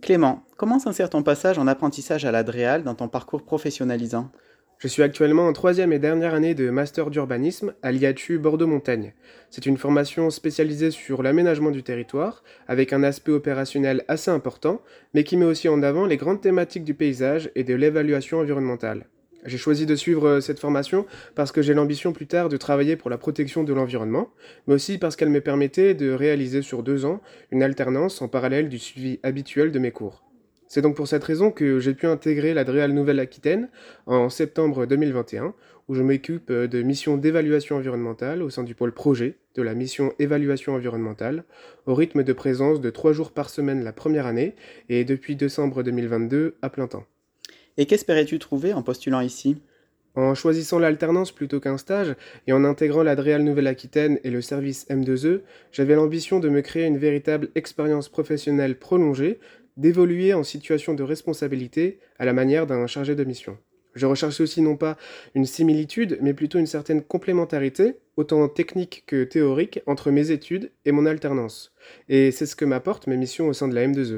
Clément, comment s'insère ton passage en apprentissage à l'Adréal dans ton parcours professionnalisant? Je suis actuellement en troisième et dernière année de master d'urbanisme à l'IATU Bordeaux-Montagne. C'est une formation spécialisée sur l'aménagement du territoire, avec un aspect opérationnel assez important, mais qui met aussi en avant les grandes thématiques du paysage et de l'évaluation environnementale. J'ai choisi de suivre cette formation parce que j'ai l'ambition plus tard de travailler pour la protection de l'environnement, mais aussi parce qu'elle me permettait de réaliser sur 2 ans une alternance en parallèle du suivi habituel de mes cours. C'est donc pour cette raison que j'ai pu intégrer la DREAL Nouvelle-Aquitaine en septembre 2021, où je m'occupe de missions d'évaluation environnementale au sein du pôle projet de la mission évaluation environnementale, au rythme de présence de 3 jours par semaine la première année et depuis décembre 2022 à plein temps. Et qu'espérais-tu trouver en postulant ici? En choisissant l'alternance plutôt qu'un stage et en intégrant la DREAL Nouvelle-Aquitaine et le service M2E, j'avais l'ambition de me créer une véritable expérience professionnelle prolongée, d'évoluer en situation de responsabilité à la manière d'un chargé de mission. Je recherchais aussi non pas une similitude, mais plutôt une certaine complémentarité, autant technique que théorique, entre mes études et mon alternance. Et c'est ce que m'apportent mes missions au sein de la M2E.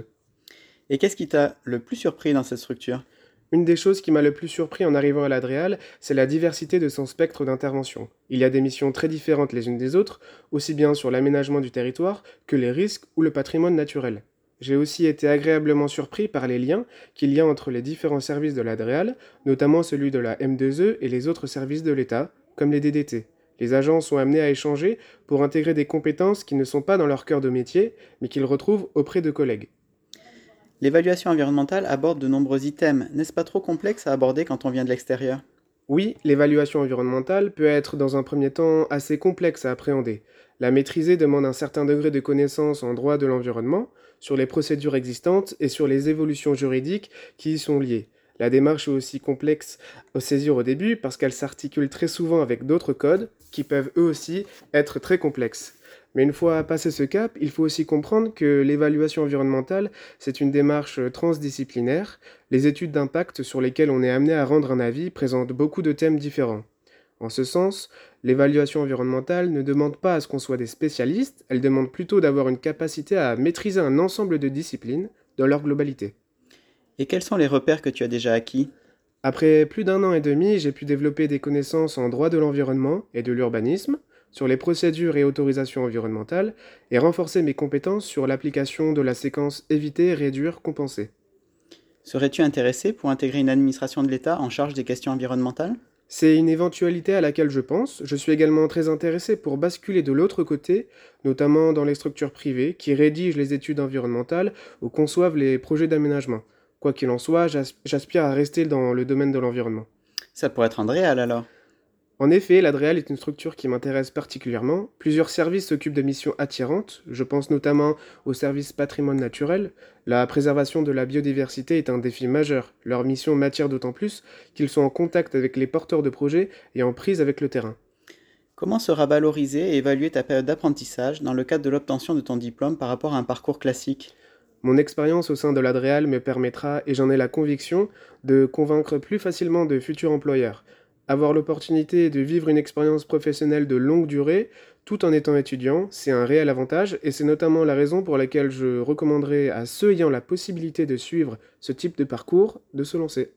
Et qu'est-ce qui t'a le plus surpris dans cette structure? Une des choses qui m'a le plus surpris en arrivant à l'Adréal, c'est la diversité de son spectre d'intervention. Il y a des missions très différentes les unes des autres, aussi bien sur l'aménagement du territoire que les risques ou le patrimoine naturel. J'ai aussi été agréablement surpris par les liens qu'il y a entre les différents services de l'Adréal, notamment celui de la M2E et les autres services de l'État, comme les DDT. Les agents sont amenés à échanger pour intégrer des compétences qui ne sont pas dans leur cœur de métier, mais qu'ils retrouvent auprès de collègues. L'évaluation environnementale aborde de nombreux items. N'est-ce pas trop complexe à aborder quand on vient de l'extérieur? Oui, l'évaluation environnementale peut être dans un premier temps assez complexe à appréhender. La maîtriser demande un certain degré de connaissance en droit de l'environnement, sur les procédures existantes et sur les évolutions juridiques qui y sont liées. La démarche est aussi complexe à saisir au début parce qu'elle s'articule très souvent avec d'autres codes qui peuvent eux aussi être très complexes. Mais une fois passé ce cap, il faut aussi comprendre que l'évaluation environnementale, c'est une démarche transdisciplinaire. Les études d'impact sur lesquelles on est amené à rendre un avis présentent beaucoup de thèmes différents. En ce sens, l'évaluation environnementale ne demande pas à ce qu'on soit des spécialistes, elle demande plutôt d'avoir une capacité à maîtriser un ensemble de disciplines dans leur globalité. Et quels sont les repères que tu as déjà acquis? Après plus d'un an et demi, j'ai pu développer des connaissances en droit de l'environnement et de l'urbanisme, sur les procédures et autorisations environnementales, et renforcer mes compétences sur l'application de la séquence éviter, réduire, compenser. Serais-tu intéressé pour intégrer une administration de l'État en charge des questions environnementales? C'est une éventualité à laquelle je pense. Je suis également très intéressé pour basculer de l'autre côté, notamment dans les structures privées qui rédigent les études environnementales ou conçoivent les projets d'aménagement. Quoi qu'il en soit, j'aspire à rester dans le domaine de l'environnement. Ça pourrait être un réel alors. En effet, l'Adréal est une structure qui m'intéresse particulièrement. Plusieurs services s'occupent de missions attirantes. Je pense notamment au service patrimoine naturel. La préservation de la biodiversité est un défi majeur. Leur mission m'attire d'autant plus qu'ils sont en contact avec les porteurs de projets et en prise avec le terrain. Comment sera valorisée et évaluée ta période d'apprentissage dans le cadre de l'obtention de ton diplôme par rapport à un parcours classique? Mon expérience au sein de l'Adréal me permettra, et j'en ai la conviction, de convaincre plus facilement de futurs employeurs. Avoir l'opportunité de vivre une expérience professionnelle de longue durée, tout en étant étudiant, c'est un réel avantage, et c'est notamment la raison pour laquelle je recommanderais à ceux ayant la possibilité de suivre ce type de parcours de se lancer.